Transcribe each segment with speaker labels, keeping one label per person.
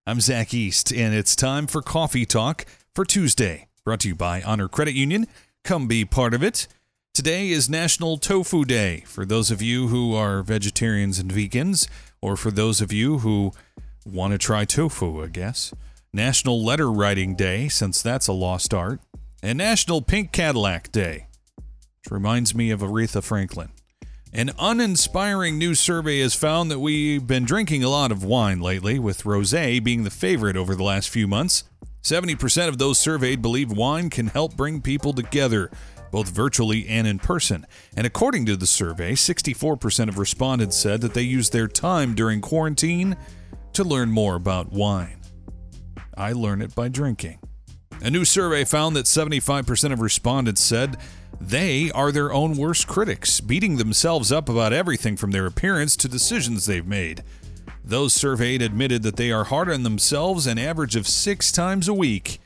Speaker 1: I'm Zach East, and it's time for Coffee Talk for Tuesday, brought to you by Honor Credit Union. Come be part of it. Today is National Tofu Day, for those of you who are vegetarians and vegans, or for those of you who want to try tofu, I guess. National Letter Writing Day, since that's a lost art. And National Pink Cadillac Day, which reminds me of Aretha Franklin. An uninspiring new survey has found that we've been drinking a lot of wine lately, with rosé being the favorite over the last few months. 70% of those surveyed believe wine can help bring people together, both virtually and in person. And according to the survey, 64% of respondents said that they used their time during quarantine to learn more about wine. I learn it by drinking. A new survey found that 75% of respondents said they are their own worst critics, beating themselves up about everything from their appearance to decisions they've made. Those surveyed admitted that they are hard on themselves an average of 6 times a week.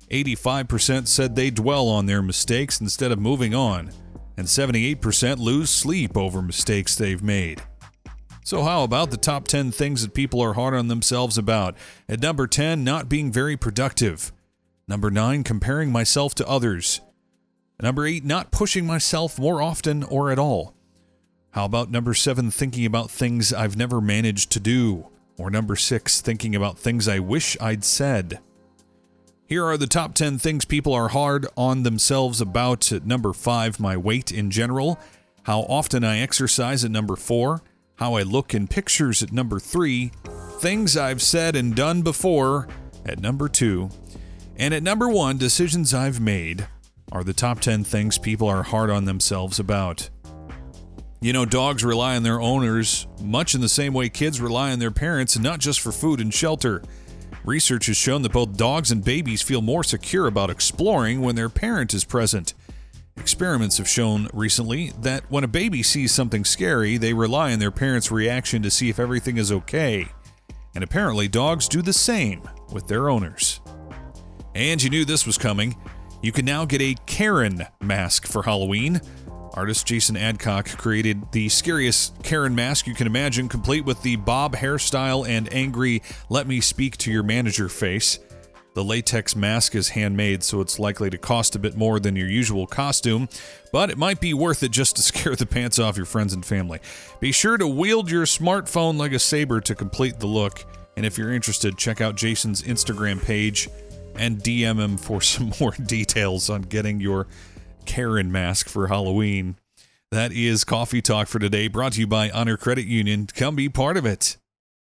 Speaker 1: 85% said they dwell on their mistakes instead of moving on, and 78% lose sleep over mistakes they've made. So how about the top 10 things that people are hard on themselves about? At number 10, not being very productive. Number 9, comparing myself to others. Number 8, not pushing myself more often or at all. How about number 7, thinking about things I've never managed to do? Or number 6, thinking about things I wish I'd said. Here are the top 10 things people are hard on themselves about. At number 5, my weight in general. How often I exercise at number 4. How I look in pictures at number 3. Things I've said and done before at number 2. And at number 1, decisions I've made are the top 10 things people are hard on themselves about. You know, dogs rely on their owners much in the same way kids rely on their parents, and not just for food and shelter. Research has shown that both dogs and babies feel more secure about exploring when their parent is present. Experiments have shown recently that when a baby sees something scary, they rely on their parent's reaction to see if everything is okay. And apparently dogs do the same with their owners. And you knew this was coming. You can now get a Karen mask for Halloween. Artist Jason Adcock created the scariest Karen mask you can imagine, complete with the bob hairstyle and angry "let me speak to your manager" face. The latex mask is handmade, so it's likely to cost a bit more than your usual costume, but it might be worth it just to scare the pants off your friends and family. Be sure to wield your smartphone like a saber to complete the look, and if you're interested, check out Jason's Instagram page and DM him for some more details on getting your Karen mask for Halloween. That is Coffee Talk for today, brought to you by Honor Credit Union. Come be part of it.